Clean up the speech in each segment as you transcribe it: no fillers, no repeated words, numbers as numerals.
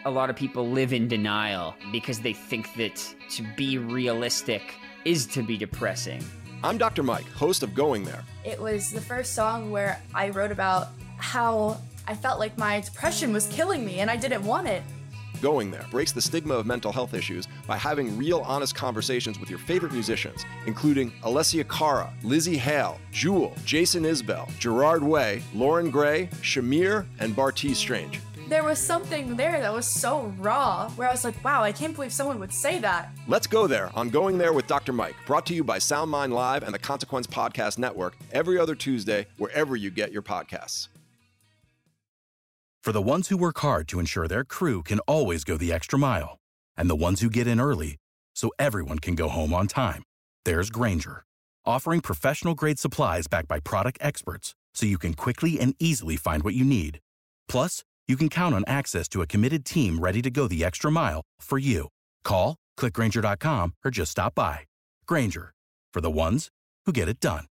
a lot of people live in denial because they think that to be realistic is to be depressing. I'm Dr. Mike, host of Going There. It was the first song where I wrote about how I felt like my depression was killing me and I didn't want it. Going There breaks the stigma of mental health issues by having real, honest conversations with your favorite musicians, including Alessia Cara, Lizzie Hale, Jewel, Jason Isbell, Gerard Way, Lauren Gray, Shamir, and Bartees Strange. There was something there that was so raw, where I was like, wow, I can't believe someone would say that. Let's go there on Going There with Dr. Mike, brought to you by Sound Mind Live and the Consequence Podcast Network every other Tuesday, wherever you get your podcasts. For the ones who work hard to ensure their crew can always go the extra mile, and the ones who get in early so everyone can go home on time, there's Grainger, offering professional-grade supplies backed by product experts so you can quickly and easily find what you need. Plus, you can count on access to a committed team ready to go the extra mile for you. Call, click Grainger.com, or just stop by. Grainger, for the ones who get it done.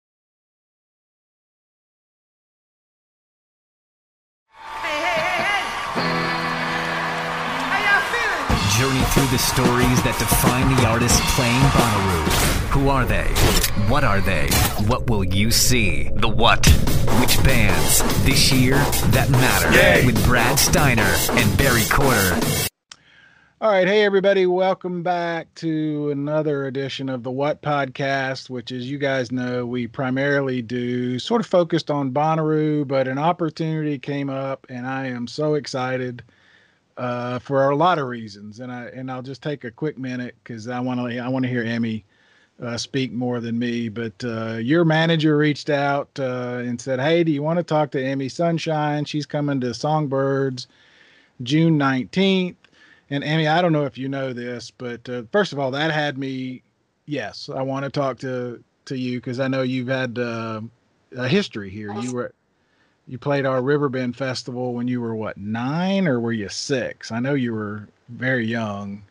Journey through the stories that define the artists playing Bonnaroo. Who are they? What are they? What will you see? The what? Which bands? This year, that matter. Yay. With Brad Steiner and Barry Corder. All right. Hey, everybody. Welcome back to another edition of the What Podcast, which, as you guys know, we primarily do sort of focused on Bonnaroo, but an opportunity came up, and I am so excited for a lot of reasons. And I'll just take a quick minute because I want to hear Emmy speak more than me. But your manager reached out and said, hey, do you want to talk to Emmy Sunshine? She's coming to Songbirds June 19th. And Emmy, I don't know if you know this, but first of all, that had me, yes, I want to talk to you because I know you've had a history here. You played our Riverbend Festival when you were, what, 9 or were you 6? I know you were very young.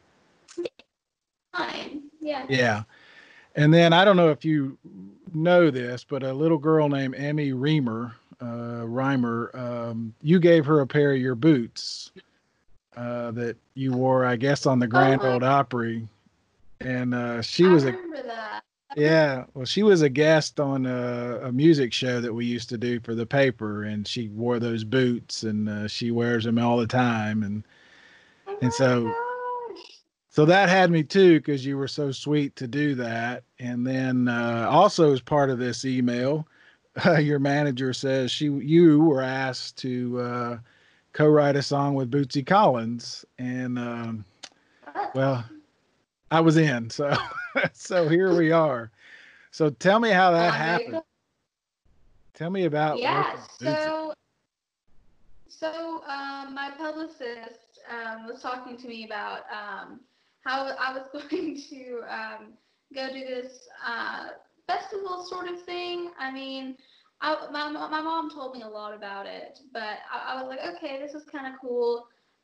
9, yeah. Yeah. And then I don't know if you know this, but a little girl named Emmy Reimer, you gave her a pair of your boots that you wore, I guess, on the Grand Ole Opry. And she was I remember that. Yeah, well, she was a guest on a music show that we used to do for the paper, and she wore those boots, and she wears them all the time, and so that had me too, because you were so sweet to do that. And then also as part of this email, your manager says you were asked to co-write a song with Bootsy Collins, and well, I was in, so here we are. So tell me how that happened. Tell me about So my publicist was talking to me about how I was going to go do this festival sort of thing. I mean, my mom told me a lot about it, but I was like, okay, this is kind of cool.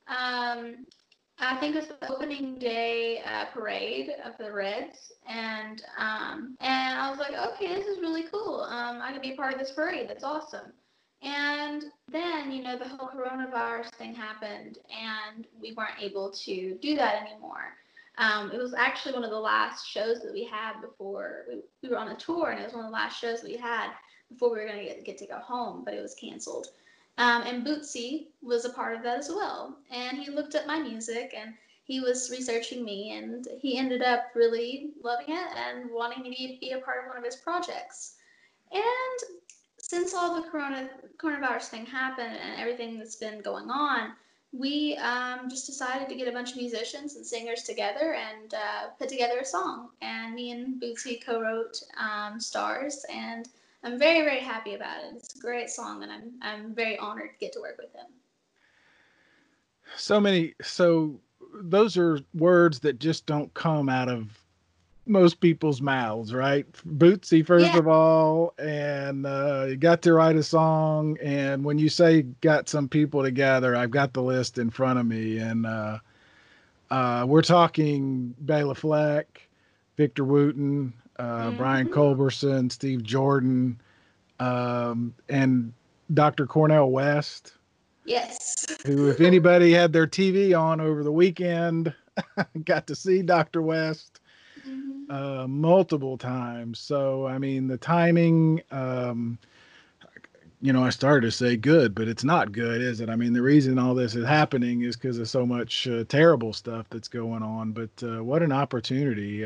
I think it's the opening day parade of the Reds, and I was like, okay, this is really cool. I can be a part of this parade. That's awesome. And then, the whole coronavirus thing happened, and we weren't able to do that anymore. It was actually one of the last shows that we had before we were on a tour, and it was one of the last shows that we had before we were going to get to go home, but it was canceled. And Bootsy was a part of that as well. And he looked at my music and he was researching me, and he ended up really loving it and wanting me to be a part of one of his projects. And since all the coronavirus thing happened and everything that's been going on, we just decided to get a bunch of musicians and singers together and put together a song. And me and Bootsy co-wrote Stars, and I'm very, very happy about it. It's a great song, and I'm very honored to get to work with him. So those are words that just don't come out of most people's mouths, right? Bootsy, first of all, and you got to write a song. And when you say got some people together, I've got the list in front of me, and we're talking Bela Fleck, Victor Wooten, Brian Culberson, Steve Jordan, and Dr. Cornel West. Yes. who, if anybody had their TV on over the weekend, got to see Dr. West multiple times. So, I mean, the timing, I started to say good, but it's not good, is it? I mean, the reason all this is happening is because of so much terrible stuff that's going on. But what an opportunity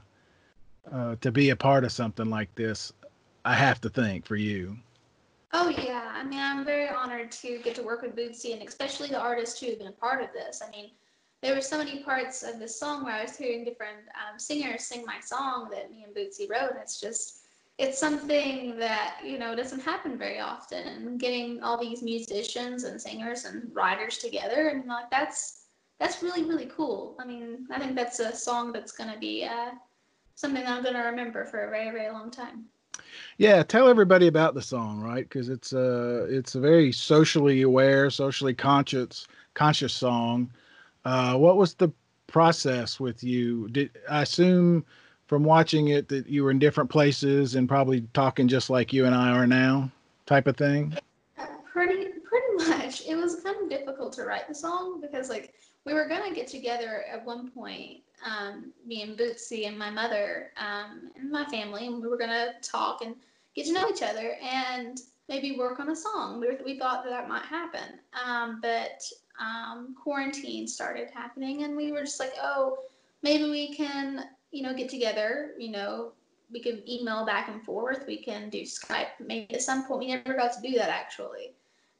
to be a part of something like this, I have to think, for you. Oh yeah, I mean, I'm very honored to get to work with Bootsy, and especially the artists who have been a part of this. I mean, there were so many parts of this song where I was hearing different singers sing my song that me and Bootsy wrote. It's something that, doesn't happen very often. And getting all these musicians and singers and writers together, and like that's really, really cool. I mean, I think that's a song that's going to be something that I'm going to remember for a very, very long time. Yeah, tell everybody about the song, right? Because it's a very socially aware, socially conscious song. What was the process with you? Did I assume from watching it that you were in different places and probably talking just like you and I are now, type of thing? Pretty much. It was kind of difficult to write the song because like we were gonna get together at one point, me and Bootsy and my mother, and my family, and we were gonna talk and get to know each other and maybe work on a song. We thought that might happen, but quarantine started happening, and we were just like, oh, maybe we can, get together, we can email back and forth. We can do Skype. Maybe at some point we never got to do that actually.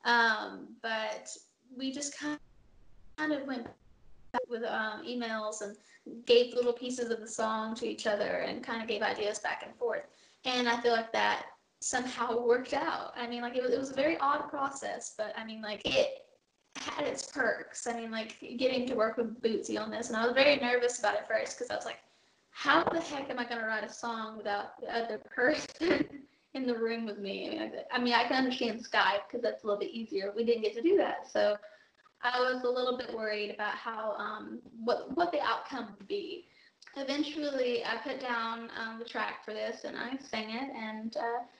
But we just kind of went back with emails and gave little pieces of the song to each other and kind of gave ideas back and forth. And I feel like that somehow worked out. I mean, like it was a very odd process, but I mean, like it had its perks. I mean, like getting to work with Bootsy on this, and I was very nervous about it first because I was like, how the heck am I going to write a song without the other person in the room with me? I can understand Skype because that's a little bit easier. We didn't get to do that, so I was a little bit worried about how what the outcome would be. Eventually, I put down the track for this and I sang it, and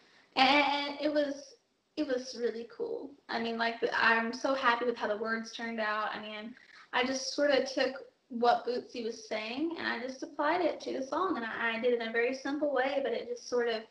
it was really cool. I mean, like I'm so happy with how the words turned out. I mean, I just sort of took what Bootsy was saying and I just applied it to the song, and I did it in a very simple way, but it just sort of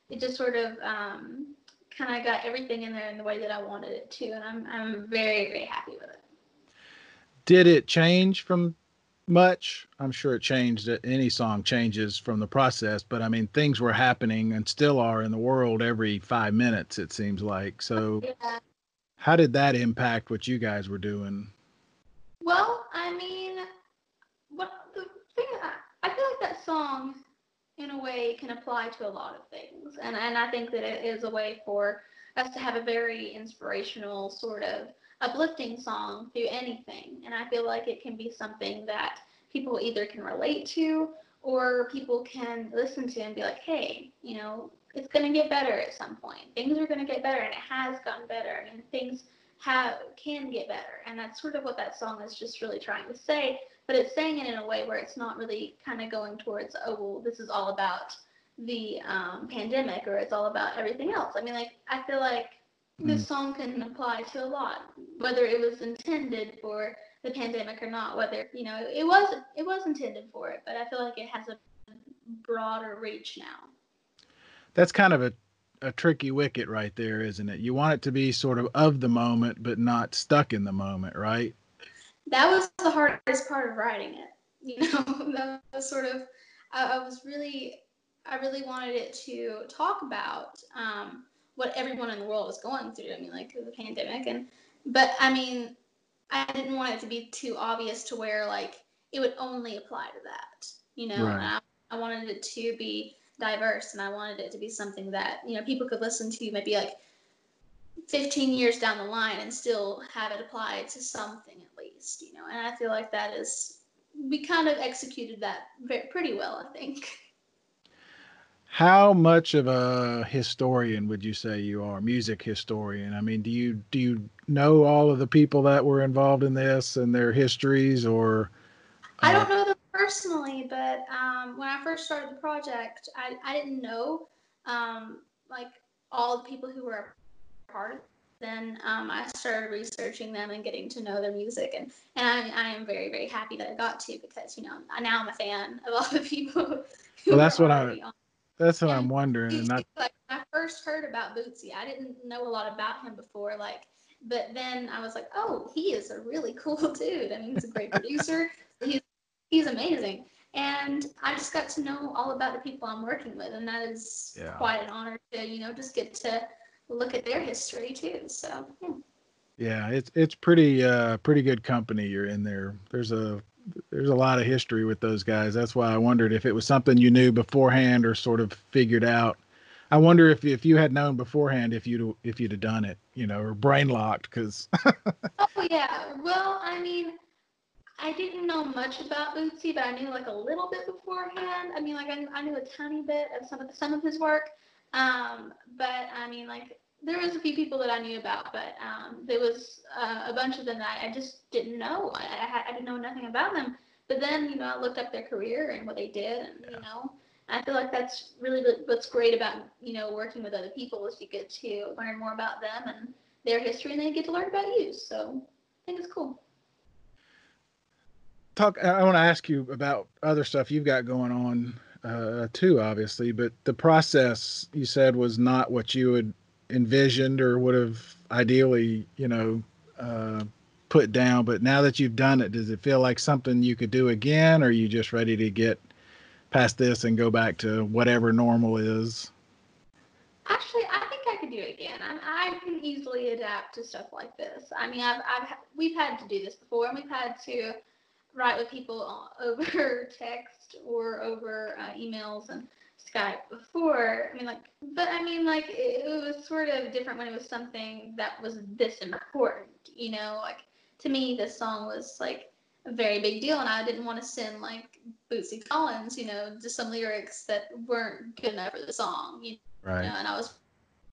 kind of got everything in there in the way that I wanted it to, and I'm very, very happy with it. Did it change from much? I'm sure it changed. Any song changes from the process, but I mean, things were happening and still are in the world every 5 minutes, it seems like. So Yeah. how did that impact what you guys were doing? Well, I mean, what the thing I feel like that song in a way can apply to a lot of things, and I think that it is a way for us to have a very inspirational sort of uplifting song through anything, and I feel like it can be something that people either can relate to or people can listen to and be like, hey, it's going to get better at some point. Things are going to get better, and it has gotten better, and things can get better, and that's sort of what that song is just really trying to say, but it's saying it in a way where it's not really kind of going towards, oh, well, this is all about the pandemic, or it's all about everything else. I mean, like, I feel like this song can apply to a lot, whether it was intended for the pandemic or not, whether, it was intended for it, but I feel like it has a broader reach now. That's kind of a tricky wicket right there, isn't it? You want it to be sort of the moment, but not stuck in the moment, right? That was the hardest part of writing it. That was sort of, I really wanted it to talk about what everyone in the world was going through. I mean, like the pandemic, but I mean, I didn't want it to be too obvious to where like it would only apply to that, Right. And I wanted it to be diverse, and I wanted it to be something that, people could listen to maybe like 15 years down the line and still have it applied to something at least, and I feel like we kind of executed that pretty well, I think. How much of a historian would you say you are? Music historian. I mean, do you know all of the people that were involved in this and their histories, or? I don't know them personally, but when I first started the project, I didn't know like all the people who were a part of then I started researching them and getting to know their music, and I am very, very happy that I got to, because now I'm a fan of all the people who Well, were already on. that's what I'm And wondering. And like, when I first heard about Bootsy, I didn't know a lot about him before, but then I was like, oh, he is a really cool dude. I mean, he's a great producer. He's amazing. And I just got to know all about the people I'm working with, and that is quite an honor to, just get to look at their history too. So, yeah. Yeah, it's pretty good company you're in there. There's a lot of history with those guys. That's why I wondered if it was something you knew beforehand or sort of figured out. I wonder if you had known beforehand if you'd have done it, or brain locked, because. Oh yeah. Well, I mean, I didn't know much about Bootsy, but I knew like a little bit beforehand. I mean, like I knew a tiny bit of some of his work. But I mean, like, there was a few people that I knew about, but there was a bunch of them that I just didn't know. I didn't know nothing about them. But then, I looked up their career and what they did, and I feel like that's really what's great about working with other people, is you get to learn more about them and their history, and they get to learn about you. So I think it's cool. I want to ask you about other stuff you've got going on too, obviously, but the process you said was not what you had envisioned or would have ideally, put down. But now that you've done it, does it feel like something you could do again, or are you just ready to get past this and go back to whatever normal is? Actually, I think I could do it again. I can easily adapt to stuff like this. I mean, we've had to do this before, and we've had to write with people over text or over emails and Skype before. I mean, it was sort of different when it was something that was this important. Like, to me, this song was like a very big deal, and I didn't want to send like Bootsy Collins, just some lyrics that weren't good enough for the song. Right. And I was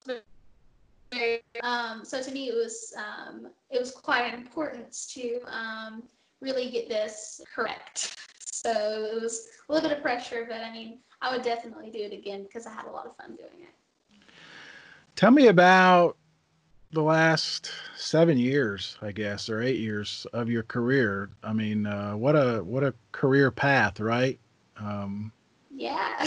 very so to me it was quite important to really get this correct. So it was a little bit of pressure, but I mean, I would definitely do it again because I had a lot of fun doing it. Tell me about the last 7 years, I guess, or 8 years of your career. I mean, what a career path, right? Yeah.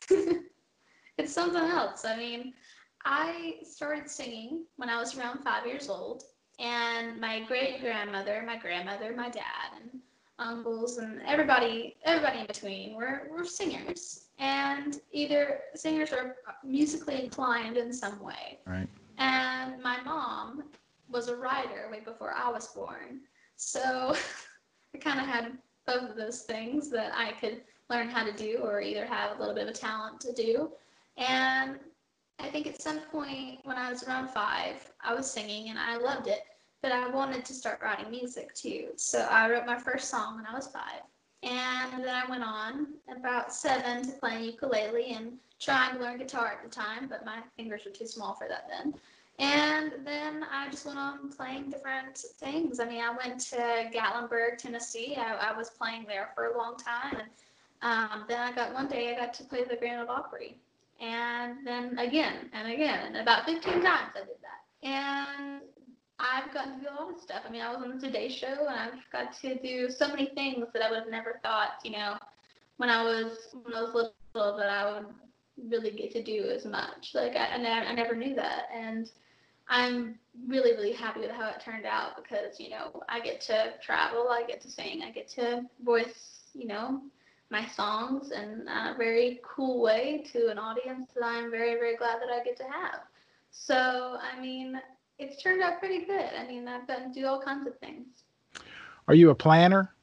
It's something else. I mean, I started singing when I was around 5 years old, and my great-grandmother, my grandmother, my dad, and uncles, and everybody in between were singers, and either singers or musically inclined in some way. Right. And my mom was a writer way before I was born, so I kind of had both of those things that I could learn how to do, or either have a little bit of a talent to do. And I think at some point when I was around 5, I was singing and I loved it, but I wanted to start writing music too. So I wrote my first song when I was 5. And then I went on about 7 to playing ukulele and trying to learn guitar at the time, but my fingers were too small for that then. And then I just went on playing different things. I mean, I went to Gatlinburg, Tennessee. I was playing there for a long time. And then one day I got to play the Grand Ole Opry. And then again and again, and about 15 times I did that. And I've gotten to do a lot of stuff. I mean, I was on the Today Show, and I've got to do so many things that I would have never thought, when I was little, that I would really get to do as much. Like, I never knew that. And I'm really, really happy with how it turned out, because, I get to travel, I get to sing, I get to voice, my songs in a very cool way to an audience that I'm very, very glad that I get to have. So, I mean, it's turned out pretty good. I mean, I've gotten to do all kinds of things. Are you a planner?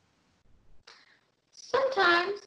Sometimes.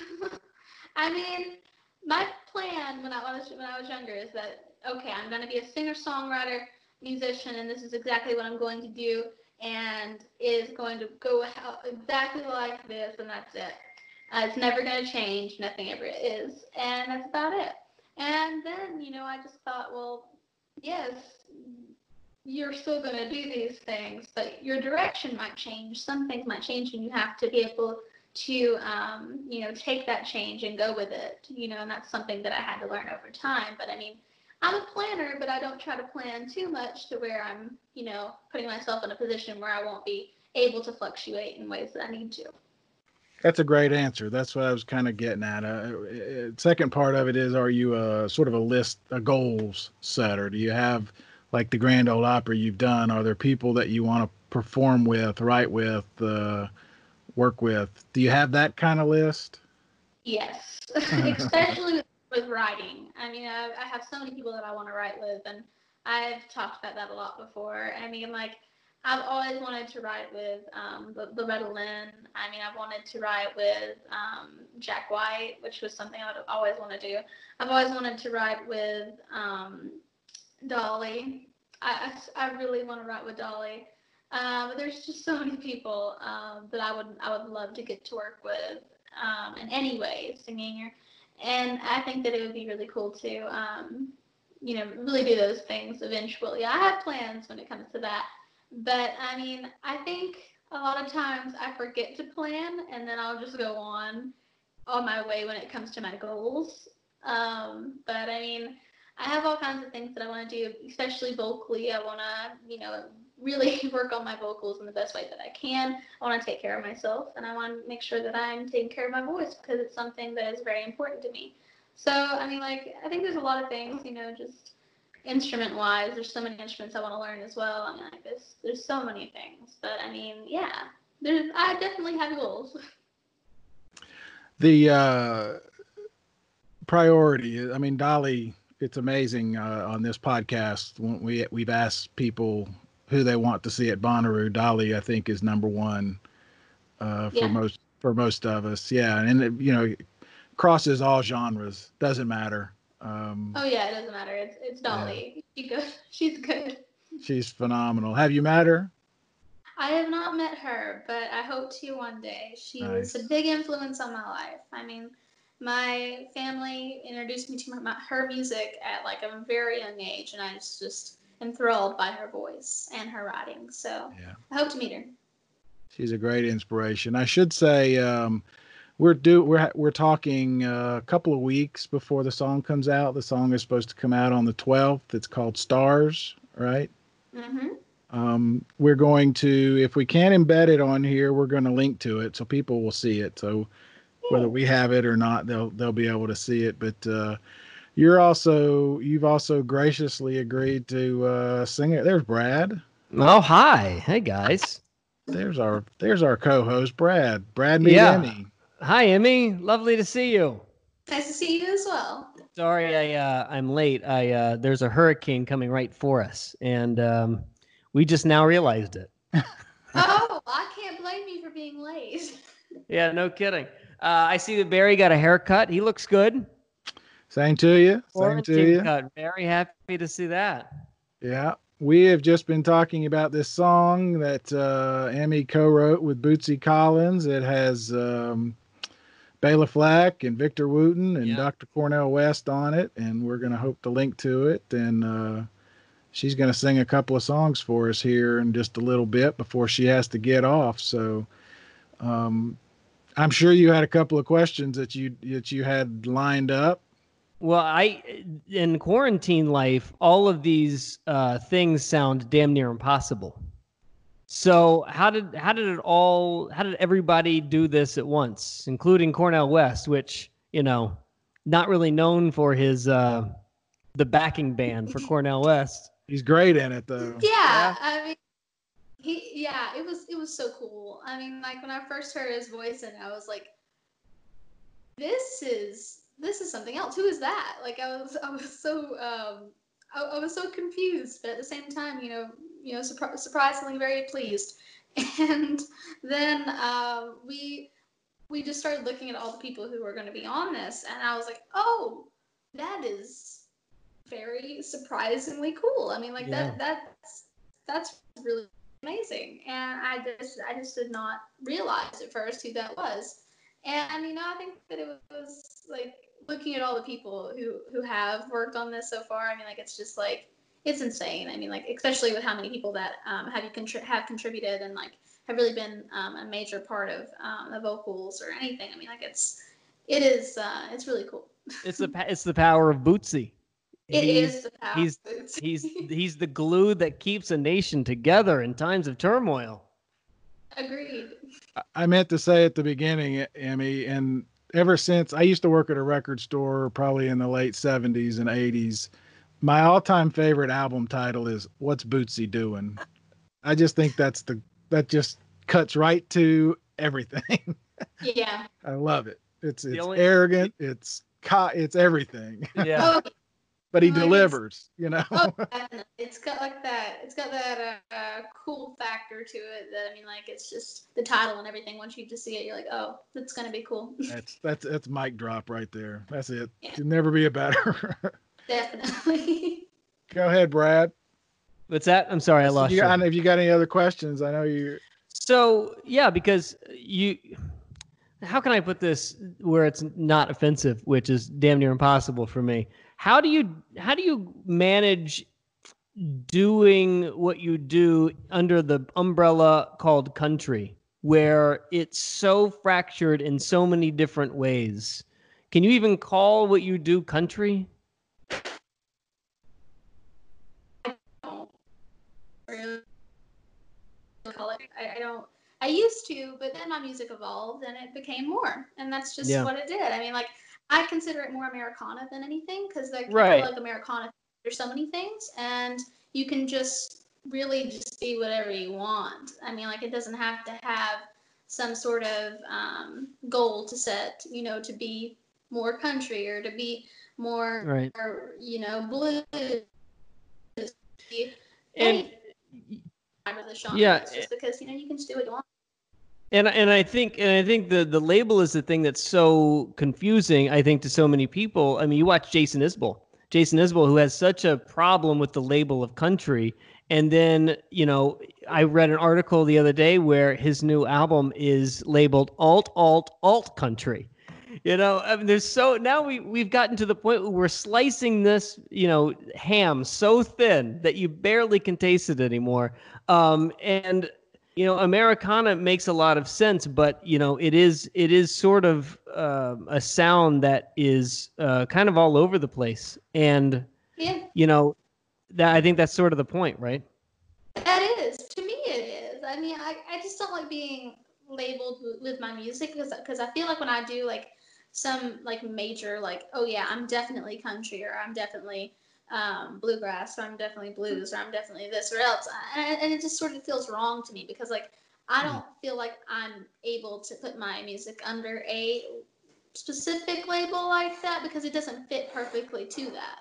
I mean, my plan when I was younger is that, okay, I'm going to be a singer-songwriter, musician, and this is exactly what I'm going to do, and it is going to go exactly like this, and that's it. It's never going to change. Nothing ever is. And that's about it. And then, I just thought, well, yes, you're still going to do these things, but your direction might change. Some things might change, and you have to be able to, take that change and go with it, and that's something that I had to learn over time. But I mean, I'm a planner, but I don't try to plan too much to where I'm, putting myself in a position where I won't be able to fluctuate in ways that I need to. That's a great answer. That's what I was kind of getting at. Second part of it is, are you a sort of a goals setter? Do you have, like the Grand Ole Opry you've done, are there people that you want to perform with, write with, work with? Do you have that kind of list? Yes, especially with writing. I mean, I have so many people that I want to write with, and I've talked about that a lot before. I mean, like, I've always wanted to write with Loretta Lynn. I mean, I've wanted to write with Jack White, which was something I would always want to do. I've always wanted to write with Dolly. I really want to write with Dolly. But there's just so many people that I would love to get to work with in any way, singing, and I think that it would be really cool to really do those things eventually. I have plans when it comes to that. But I mean, I think a lot of times I forget to plan, and then I'll just go on my way when it comes to my goals. But I mean, I have all kinds of things that I want to do, especially vocally. I want to, really work on my vocals in the best way that I can. I want to take care of myself, and I want to make sure that I'm taking care of my voice because it's something that is very important to me. So, I mean, like, I think there's a lot of things, just instrument wise, there's so many instruments I want to learn as well. I mean, like, there's so many things, but I mean, yeah, I definitely have goals. The priority, I mean, Dolly, it's amazing on this podcast when we've asked people who they want to see at Bonnaroo. Dolly, I think, is number one for most of us. Yeah, and it, crosses all genres. Doesn't matter. Oh yeah, it doesn't matter. It's Dolly. Yeah. She's good. She's phenomenal. Have you met her? I have not met her, but I hope to one day. She was a big influence on my life. I mean, my family introduced me to her music at like a very young age, and I was just enthralled by her voice and her writing. So yeah. I hope to meet her. She's a great inspiration. I should say, we're talking a couple of weeks before the song comes out. The song is supposed to come out on the 12th. It's called Stars, right? Mm-hmm. We're going to, if we can't embed it on here, we're going to link to it so people will see it. So whether we have it or not, they'll be able to see it. But you've also graciously agreed to sing it. There's Brad. Oh, hi. Hey guys. There's our co-host, Brad. Brad meet Emmy. Hi, Emmy. Lovely to see you. Nice to see you as well. Sorry, I'm late. There's a hurricane coming right for us, and we just now realized it. Oh, I can't blame you for being late. Yeah, no kidding. I see that Barry got a haircut. He looks good. Same to you. Same to you. Cut. Very happy to see that. Yeah. We have just been talking about this song that Emmy co-wrote with Bootsy Collins. It has Bela Fleck and Victor Wooten and Dr. Cornel West on it, and we're going to hope to link to it. And she's going to sing a couple of songs for us here in just a little bit before she has to get off. So I'm sure you had a couple of questions that you had lined up. Well, in quarantine life, all of these things sound damn near impossible. So how did everybody do this at once, including Cornel West, which, not really known for his the backing band for Cornel West. He's great in it though. Yeah. I mean, it was so cool. I mean, like when I first heard his voice and I was like, this is something else. Who is that? Like I was so confused, but at the same time, surprisingly very pleased. And then we just started looking at all the people who were going to be on this, and I was like, oh, that is very surprisingly cool. I mean, like that's really amazing. And I just did not realize at first who that was. And I think that it was like looking at all the people who have worked on this so far. I mean, like it's just like it's insane. I mean, like especially with how many people that have contributed and like have really been a major part of the vocals or anything. I mean, like it's really cool. It's the power of Bootsy. It is the power He's boots. he's the glue that keeps a nation together in times of turmoil. Agreed. I meant to say at the beginning, Emmy, and ever since I used to work at a record store, probably in the late 70s and 80s, my all-time favorite album title is "What's Bootsy Doing?" I just think that just cuts right to everything. Yeah. I love it. It's only- arrogant. It's everything. Yeah. Oh, But he Like, delivers, you know. oh, definitely. It's got that. It's got that cool factor to it. That I mean, like it's just the title and everything. Once you just see it, you're like, oh, that's gonna be cool. That's mic drop right there. That's it. Yeah. Could never be a better. Definitely. Go ahead, Brad. What's that? I'm sorry, I lost you. If you got any other questions, I know you. So yeah, because how can I put this where it's not offensive, which is damn near impossible for me? How do you manage doing what you do under the umbrella called country, where it's so fractured in so many different ways? Can you even call what you do country? Really call it. I don't. I used to, but then my music evolved and it became more, and that's just Yeah. what it did. I mean, like I consider it more Americana than anything because like I Right. feel like Americana, there's so many things, and you can just really just be whatever you want. I mean, like it doesn't have to have some sort of goal to set, you know, to be more country or to be more, Right. you know, blues. And Of the genre. Yeah. It's just because you know you can just do what you want. And I think the label is the thing that's so confusing, I think, to so many people. I mean, you watch Jason Isbell, who has such a problem with the label of country. And then, you know, I read an article the other day where his new album is labeled alt country. You know, I mean, now we've gotten to the point where we're slicing this, you know, ham so thin that you barely can taste it anymore. And you know, Americana makes a lot of sense, but you know, it is sort of a sound that is kind of all over the place, and Yeah, you know, that I think that's sort of the point, right? that is. To me, it is. I mean, I just don't like being labeled with my music because I feel like when I do like some like major like, oh yeah, I'm definitely country or I'm definitely bluegrass or I'm definitely blues or I'm definitely this or else, and it just sort of feels wrong to me because like I don't feel like I'm able to put my music under a specific label like that because it doesn't fit perfectly to that.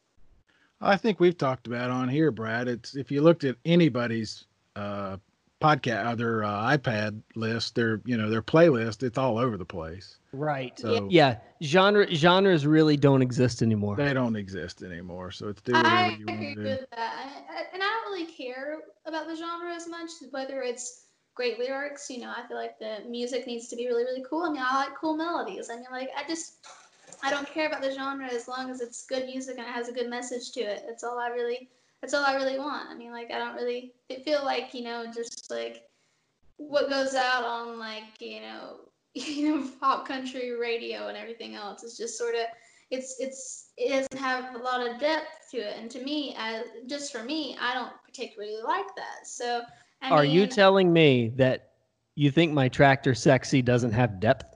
I think we've talked about on here, Brad. It's if you looked at anybody's podcast, their iPad list, their playlist, it's all over the place. Right. So Yeah. Genres really don't exist anymore. they don't exist anymore. So it's do whatever I you want agree to do. with that, and I don't really care about the genre as much, whether it's great lyrics. You know, I feel like the music needs to be really, really cool. I mean, I like cool melodies. I mean, like I don't care about the genre as long as it's good music and it has a good message to it. That's all I really want. I mean, like I don't really feel like, you know, just like what goes out on like, you know, pop country radio and everything else. It's just sort of it doesn't have a lot of depth to it. And to me, just for me, I don't particularly like that. So Are you telling me that you think my Tractor Sexy doesn't have depth?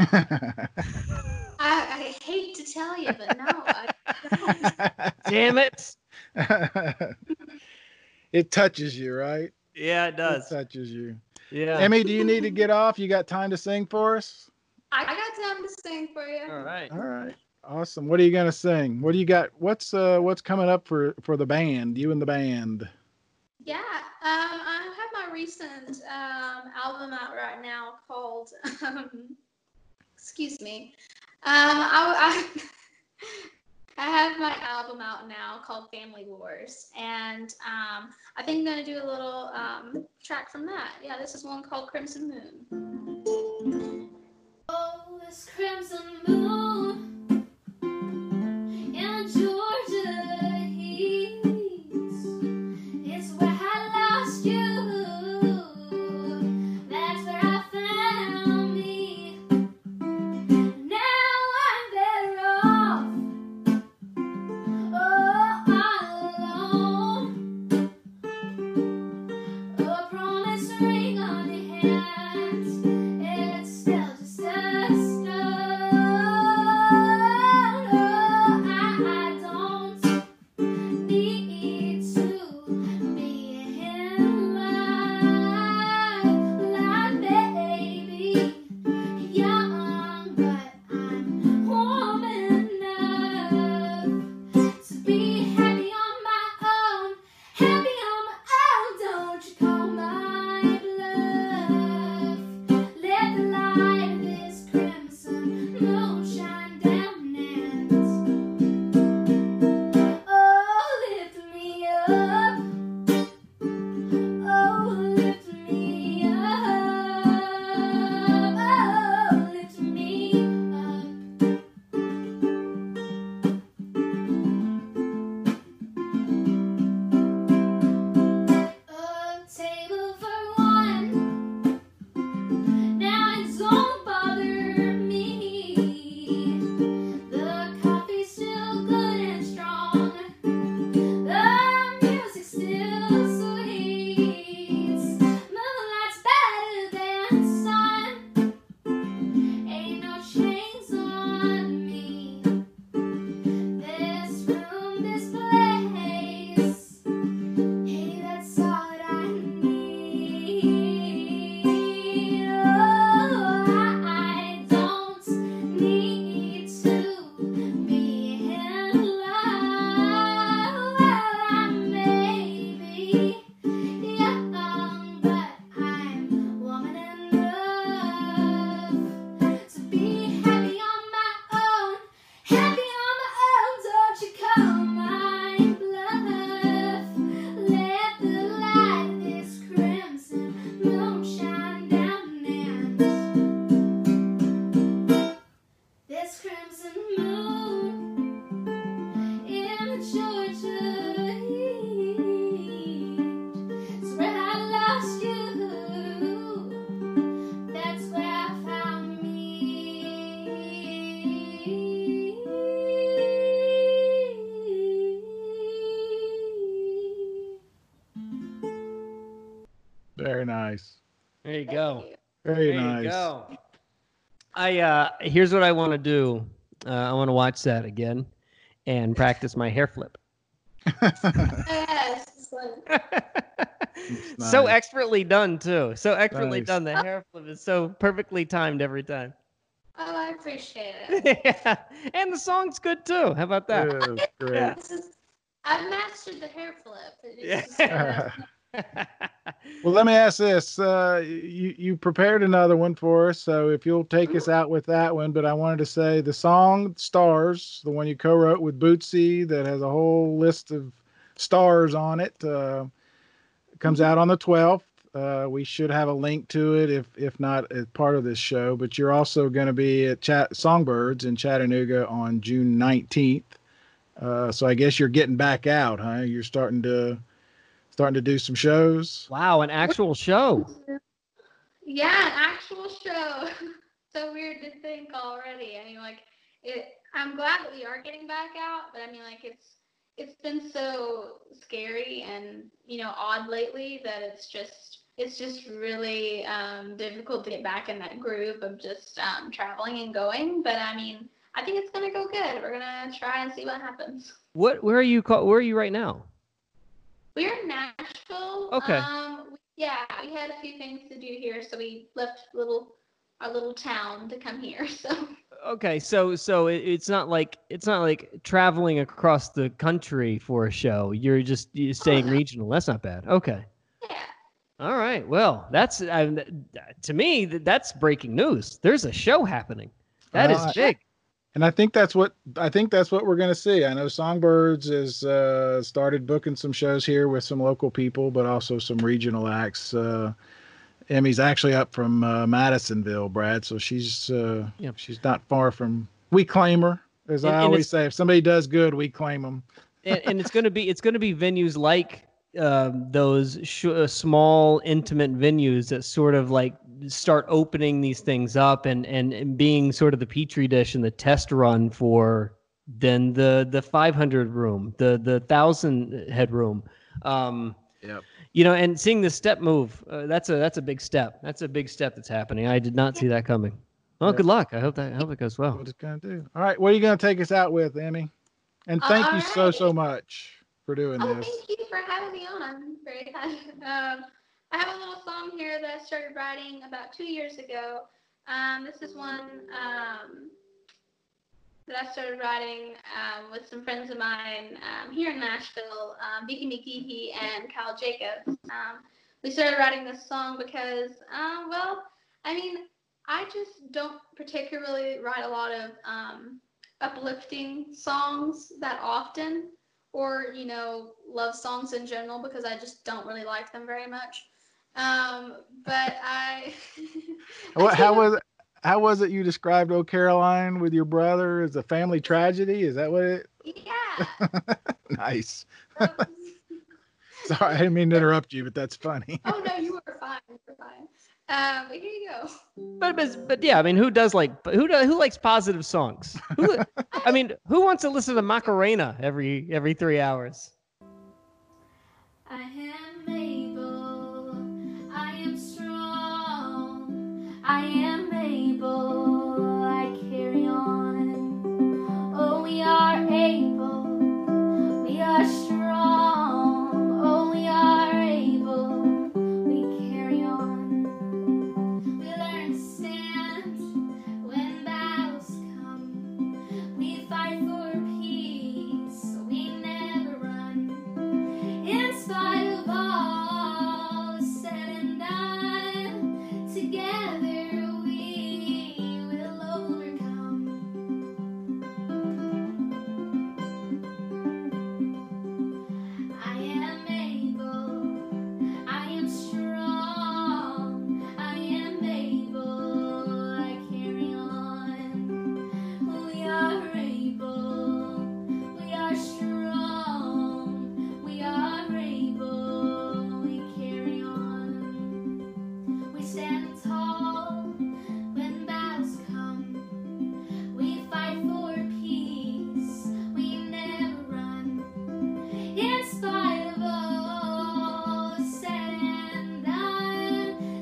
I hate to tell you, but no, I don't. Damn it. It touches you, right? Yeah, it does. It touches you. Yeah. Emmy, do you need to get off? You got time to sing for us? I got time to sing for you. All right. All right. Awesome. What are you going to sing? What do you got? What's coming up for the band, you and the band? Yeah, I have my recent album out right now called, excuse me, I have my album out now called Family Wars, and I think I'm going to do a little track from that. Yeah, this is one called Crimson Moon. Oh, this crimson moon in Georgia heats. It's where I lost you. That's where I found me. Now I'm better off. Oh, nice. There you go. Very There nice. you go. Here's what I want to do. I want to watch that again and practice my hair flip. Yes. So Nice. expertly done too. So expertly Nice. done. The hair flip is so perfectly timed every time. Oh, I appreciate it. Yeah. And the song's good too. How about that? Yeah, great. Yeah. I've mastered the hair flip. It's Yeah. Well, let me ask this. You prepared another one for us, so if you'll take us out with that one. But I wanted to say the song Stars, the one you co-wrote with Bootsy that has a whole list of stars on it, comes out on the 12th. We should have a link to it if not as part of this show. But you're also going to be at Songbirds in Chattanooga on June 19th. So I guess you're getting back out, huh? You're starting to do some shows. Wow, an actual show. Yeah, an actual show. So weird to think already. I mean, like, I'm glad that we are getting back out, but I mean, like, it's been so scary and, you know, odd lately that it's just really difficult to get back in that groove of just traveling and going. But I mean, I think it's gonna go good. We're gonna try and see what happens. Where are you? Where are you right now? We're in Nashville. Okay. Yeah, we had a few things to do here, so we left our little town to come here. So. Okay, so it's not like traveling across the country for a show. You're staying regional. That's not bad. Okay. Yeah. All right. Well, that's to me that's breaking news. There's a show happening. That is big. And I think that's what we're going to see. I know Songbirds has started booking some shows here with some local people, but also some regional acts. Emmy's actually up from Madisonville, Brad, so she's not far from. We claim her, as I always say. If somebody does good, we claim them. and it's going to be venues like those small, intimate venues that sort of like start opening these things up and being sort of the petri dish and the test run for then the 500 room, the 1,000 head room. Yep. You know, and seeing the step move, that's a big step. That's a big step that's happening. I did not see that coming. Well, good luck. I hope it goes well. What it's gonna do. All right, what are you gonna take us out with, Emmy? And thank you so much for doing this. Thank you for having me on. I'm very excited. I have a little song here that I started writing about 2 years ago. This is one that I started writing with some friends of mine here in Nashville, Vicky McGeehee and Kyle Jacobs. We started writing this song because, I mean, I just don't particularly write a lot of uplifting songs that often, or, you know, love songs in general, because I just don't really like them very much. But How was it you described "Oh Caroline" with your brother as a family tragedy? Is that what it? Yeah. Nice. Sorry, I didn't mean to interrupt you, but that's funny. Oh no, you were fine. You're fine. But here you go. But yeah, I mean, who likes positive songs? I mean, who wants to listen to Macarena every 3 hours? I am able, I am strong, I am able, I carry on. Oh, we are able, we are strong, oh, we are able, we carry on. We learn to stand when battles come, we fight for peace, we never run. In spite of all said and done, together we will overcome. I am able, I am strong, I am able, I carry on. We are able, we are strong, we are able, we carry on. We stand tall when battles come, we fight for peace, we never run. In spite of all said and done,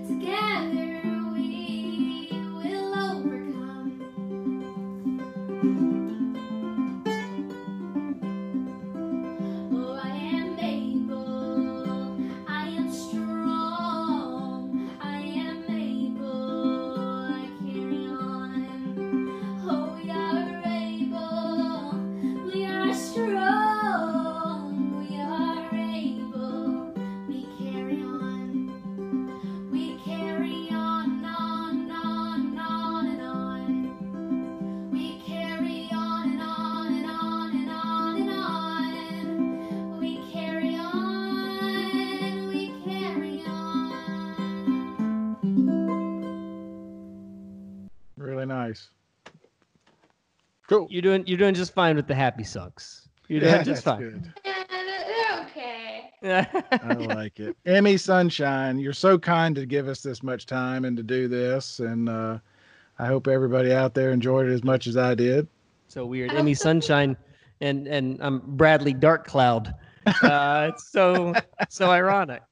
Nice. Cool. You're doing just fine with the happy songs. You're doing just fine. Good. They're okay. I like it. Emmy Sunshine, you're so kind to give us this much time and to do this. And I hope everybody out there enjoyed it as much as I did. So weird. Emmy Sunshine and I'm Bradley Dark Cloud. It's so ironic.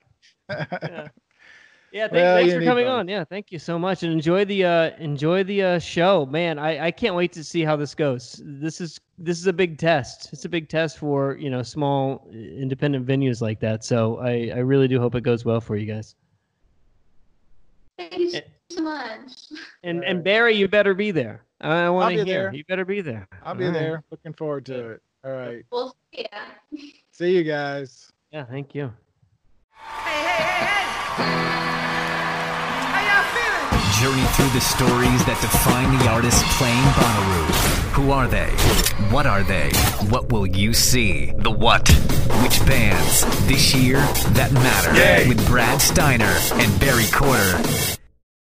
Yeah, thanks for coming on. Yeah, thank you so much, and enjoy the show, man. I can't wait to see how this goes. This is a big test. It's a big test for small independent venues like that. So I really do hope it goes well for you guys. Thank you so much. And Barry, you better be there. I want to hear. There. You better be there. I'll be there. Looking forward to it. All right. Well, yeah. See you guys. Yeah, thank you. Journey through the stories that define the artists playing Bonnaroo. Who are they? What are they? What will you see? The what? Which bands? This year, that matter. With Brad Steiner and Barry Corder.